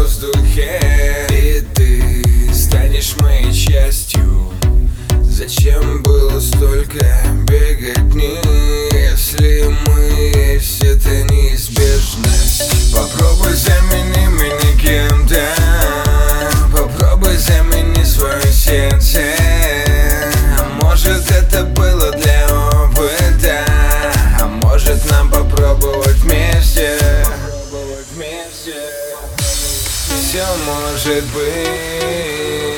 воздухе, и ты станешь моей частью. Зачем было столько беготни, если мы есть, это неизбежность? Попробуй замени меня кем-то, попробуй замени свое сердце. А может это было для опыта, а может нам попробовать вместе. Все может быть.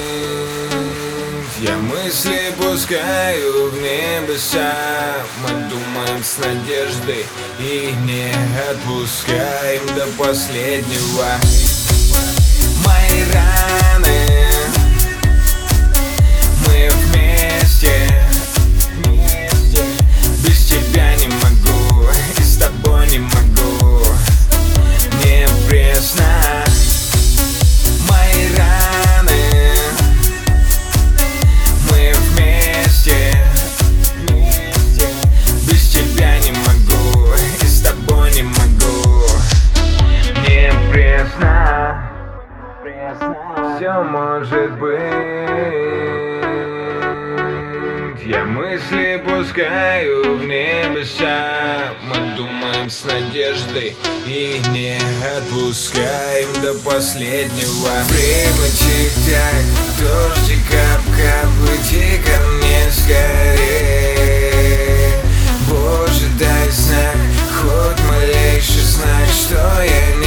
Я мысли пускаю в небеса, мы думаем с надеждой и не отпускаем до последнего. Мои раны, мы вместе. Без тебя не могу, и с тобой не могу. Мне пресно. Мои раны, мы вместе. Без тебя не могу, и с тобой не могу. Мне пресно. Все может быть. Я мысли пускаю в небеса, мы думаем с надеждой и не отпускаем до последнего. Время тик-так, дождик кап-кап, иди ко мне скорее. Боже, дай знак, хоть малейший знак, что я